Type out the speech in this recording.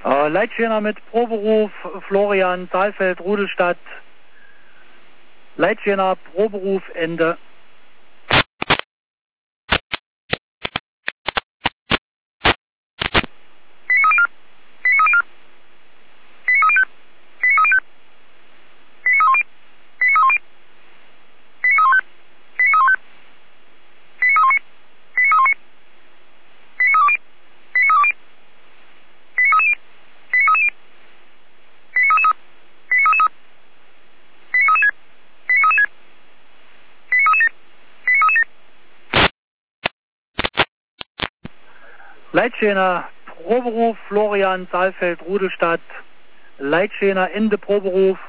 Leitschäner mit Proberuf Florian Saalfeld Rudelstadt. Leitschäner Proberuf Ende. Leitschäner Proberuf Florian Saalfeld Rudelstadt. Leitschäner Ende Proberuf